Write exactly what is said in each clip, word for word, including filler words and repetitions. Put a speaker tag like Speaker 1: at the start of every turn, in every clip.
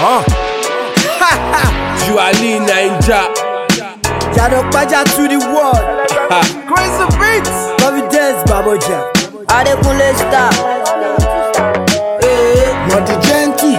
Speaker 1: Huh? Juali Ninja.
Speaker 2: Yannick Paja to the world.
Speaker 1: Crazy beats.
Speaker 2: Providence Baboja.
Speaker 3: Adekunle Star.
Speaker 2: Monty Genty.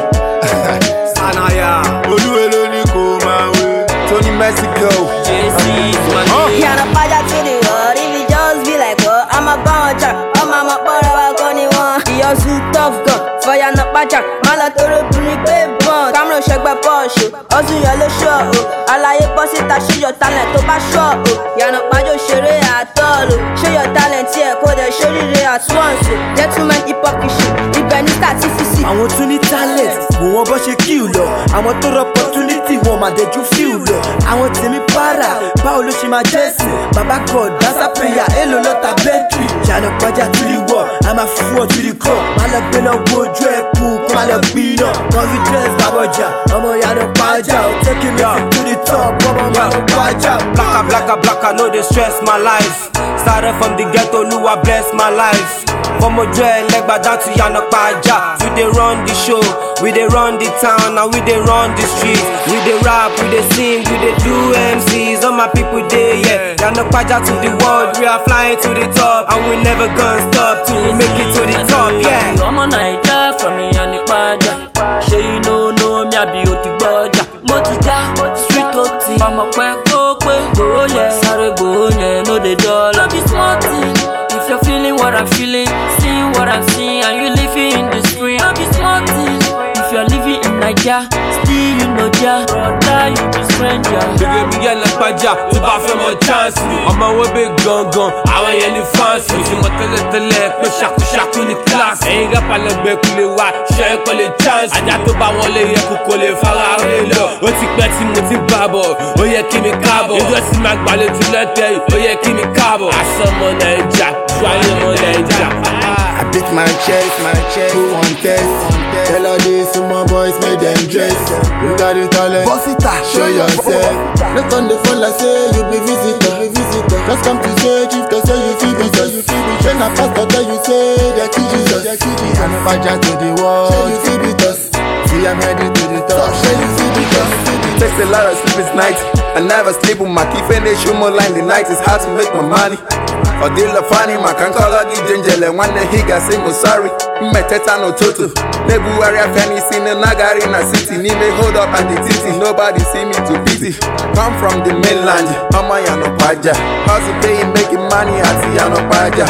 Speaker 1: Sanaya. Oluwelo ni ko ma we. Tony Mexico.
Speaker 3: J C. Yannick Paja to the world. If you just be like, oh, I'm a bouncer. Oh, mama, but I got anyone. You're so tough gun. For Yannick Paja. Mala toro buni pe bon. Camera shake by Porsche. Also yellow show. Alaye bossy ta show your talent to ba show. Yannick Paja shere at all. Show your talent here. Code show it at once. Gentleman hypocrisy. Ibeni statistic.
Speaker 2: I want to need talent. Who want but she kill lo. I want to opportunity. Who ma de you feel lo. I want to me para. Paolo she my Jesse. Baba God that's a prayer. Hello lot of battery. Yannick Paja to the wall. I'm a fool to the core. My love been a good dread. Come on, let's be no. Providence Baboja. I'm a Yannick Paja. Taking me to the top. I'm a Yannick Paja.
Speaker 4: Blacka, blacka, blacka, no they stress my life. Started from the ghetto, Lua bless my life. From a dread, leg back down to Yannick Paja. We they run the show, we they run the town, and we they run the streets. We they rap, we they sing, we they do M Cs. All my people there, yeah. Yannick Paja to the world, we are flying to the top, and we never gonna stop till we make it to the top, yeah.
Speaker 5: I'm a Naija from Yannick Paja. Sure you know, no, me a beauty boja. Motija, street O T. I'm a quack, go, go, yeah. Sorry, go, yeah, no, they don't. Love is smart thing. If you're feeling what I'm feeling, seeing what I'm seeing, and you living in the street, love is smart thing. If you're living in Naija, still you know ja, brother, you be stranger.
Speaker 1: Bigger me Yannick Paja, to buy for my chance. I'm a way big gun gun, I want any fancy. Si mo tele tele, pe shaku shaku ni class. Ain't got pale be kule wa, share ko le chance. Aja to ba won le ye ku ko le fara re lo. O ti pe ti mo ti babo, o ye ki mi kabo. Ijo si ma gbale ju lete, o ye ki mi kabo. Asomo Naija, Juali mo Naija.
Speaker 6: I beat my chest, my chest, who want test? Tell all these small boys, make them dress. You got the talent, show yourself. Look on the phone like say you be visitor, be visitor. Just come to church if they say you feel be just, you feel be just. When a pastor tell you say they kill Jesus, they kill Jesus. I'm Paja to the world, you feel be just. See I'm headed to the top, show you feel be just.
Speaker 7: It takes a lot of sleepless nights. I never sleep with my key, finish show more line the night. It's hard to make my money. Or deal of funny, my can call out the ginger and one day he got say mo sorry. Me teta no toto. Nebu area fanny seen a nagar in a city. Need me hold up at the titty. Nobody see me too busy. Come from the mainland, I'm a Yannick Paja. How's it paying making money at the Yannick Paja?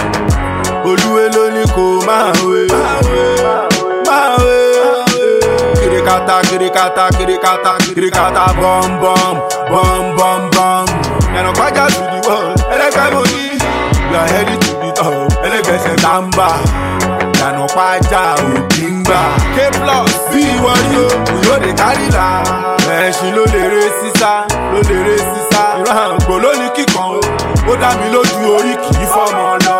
Speaker 6: Oluwelo ni ko ma we, ma we. Kirikata, kirikata, kirikata, kirikata, bum bum, bum bum bum. Yannick Paja to the world. We are headed to the top. Elegance Tamba. Yannick Paja Odingba. K plus B Wario. We know the Kalila. Ẹ̀sìn ló lè ré sísá, ló lè ré sísá. Ìran àgbò ló ní kíkan o. Ó dá mi lójú orí kì í fọmọ lọ.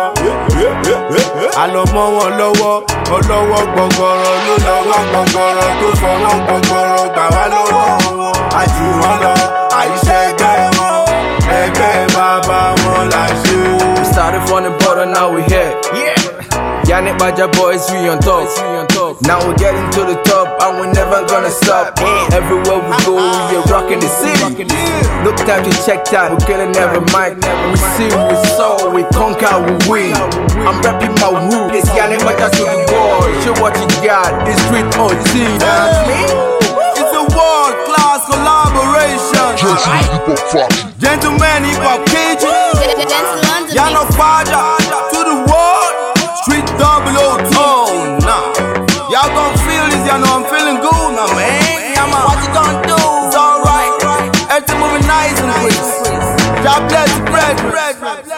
Speaker 6: Àlọ́ mọ́ wọn lọ́wọ́, ọlọ́wọ́ gbọ̀ngọ̀rọ̀ ló lọ́wọ́ gbọ̀ngọ̀rọ̀ tó fọwọ́ gbọ̀ngọ̀rọ̀ gbà wá lọ́wọ́ wọn. Àjù wọn lọ, àìṣe ẹgbẹ́ wọn, ẹgbẹ́ bàbá wọn là ṣe o.
Speaker 4: We started from the bottom, now we here. Yeah. Yannick Paja boys, we on top. Now we're getting to the top, and we're never gonna stop. Everywhere we go, we are rocking the city. No time to check time, we're killing every mic. We see, we saw, we conquer, we win. I'm rapping my roots. It's Yannick Paja to the world. Show what you got. It's street O T.
Speaker 6: It's a world class collaboration. Gentleman hip hop K G. Yannick Paja.